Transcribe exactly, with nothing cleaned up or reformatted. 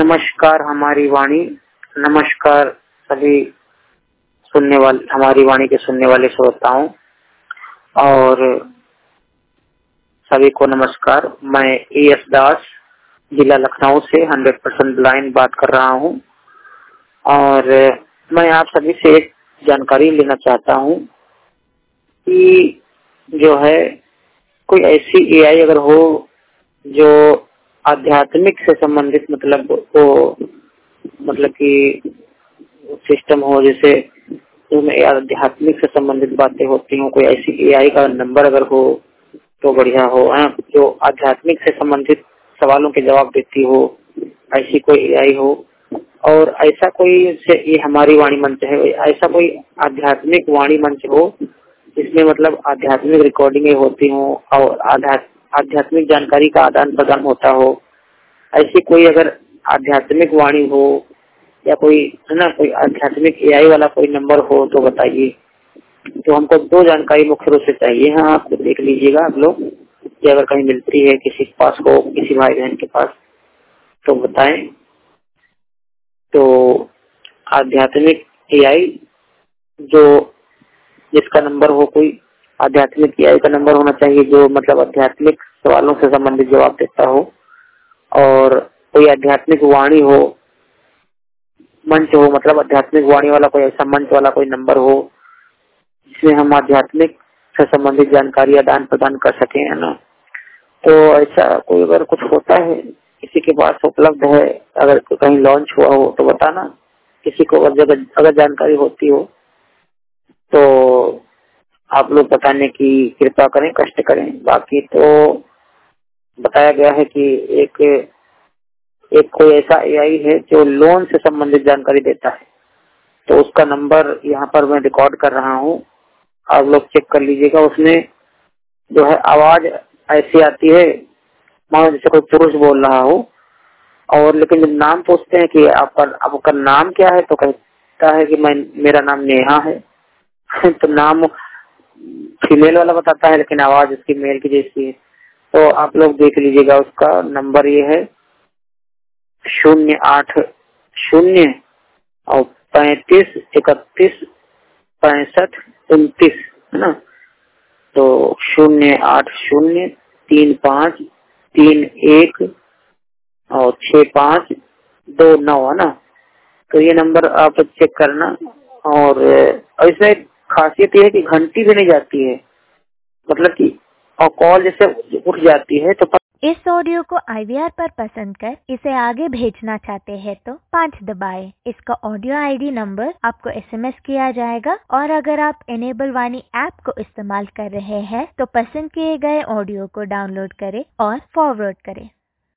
नमस्कार हमारी वाणी, नमस्कार सभी सुनने वाले, हमारी वाणी के सुनने वाले श्रोताओं और सभी को नमस्कार। मैं ए एस दास जिला लखनऊ से हंड्रेड परसेंट ब्लाइंड बात कर रहा हूँ और मैं आप सभी से एक जानकारी लेना चाहता हूँ कि जो है कोई ऐसी ए आई अगर हो जो आध्यात्मिक से संबंधित मतलब हो, मतलब कि सिस्टम हो, जैसे उसमें आध्यात्मिक से संबंधित बातें होती हो, कोई ऐसी ए आई का नंबर अगर हो तो बढ़िया हो, है जो आध्यात्मिक से संबंधित सवालों के जवाब देती हो, ऐसी कोई ए आई हो। और ऐसा कोई से ये हमारी वाणी मंच है, ऐसा कोई आध्यात्मिक वाणी मंच हो जिसमें मतलब आध्यात्मिक रिकॉर्डिंगें होती हो और आध्यात्मिक जानकारी का आदान प्रदान होता हो, ऐसी कोई अगर आध्यात्मिक वाणी हो या कोई है ना कोई आध्यात्मिक ए आई वाला कोई नंबर हो तो बताइए। तो हमको दो जानकारी मुख्य रूप से चाहिए। हाँ, आप देख लीजिएगा आप लोग, ये अगर कहीं मिलती है किसी के पास हो, किसी भाई बहन के पास तो बताएं। तो आध्यात्मिक ए आई जो जिसका नंबर हो, कोई आध्यात्मिक ए आई का नंबर होना चाहिए जो मतलब आध्यात्मिक सवालों से संबंधित जवाब देता हो, और कोई आध्यात्मिक वाणी हो, मंच हो, मतलब आध्यात्मिक वाणी वाला कोई ऐसा मंच वाला कोई नंबर हो जिसमें हम आध्यात्मिक से संबंधित जानकारी आदान प्रदान कर सके, है ना। तो ऐसा कोई अगर कुछ होता है, किसी के पास उपलब्ध है, अगर कहीं लॉन्च हुआ हो तो बताना। किसी को अगर अगर जानकारी होती हो तो आप लोग बताने की कृपा करें, कष्ट करें। बाकी तो बताया गया है कि एक एक कोई ऐसा ए आई है जो लोन से संबंधित जानकारी देता है, तो उसका नंबर यहाँ पर मैं रिकॉर्ड कर रहा हूँ, आप लोग चेक कर लीजिएगा। उसमें जो है आवाज ऐसी आती है मानो जैसे कोई पुरुष बोल रहा हो, और लेकिन जब नाम पूछते हैं कि आपका आपका नाम क्या है तो कहता है कि मैं मेरा नाम नेहा है तो नाम फीमेल वाला बताता है लेकिन आवाज उसकी मेल की जैसी है। तो आप लोग देख लीजिएगा, उसका नंबर ये है शून्य आठ शून्य और पैंतीस इकतीस पैंसठ उनतीस, है ना। तो शून्य आठ शून्य तीन पाँच तीन एक और छः पाँच दो नौ, है ना। तो ये नंबर आप चेक करना। और इसमें खासियत ये है कि घंटी भी नहीं जाती है, मतलब कि और कॉल जैसे उठ जाती है तो इस ऑडियो को आई वी आर पर पसंद कर इसे आगे भेजना चाहते हैं तो पाँच दबाएं। इसका ऑडियो आई डी नंबर आपको एस एम एस किया जाएगा, और अगर आप एनेबल वाणी ऐप को इस्तेमाल कर रहे हैं तो पसंद किए गए ऑडियो को डाउनलोड करें और फॉरवर्ड करें।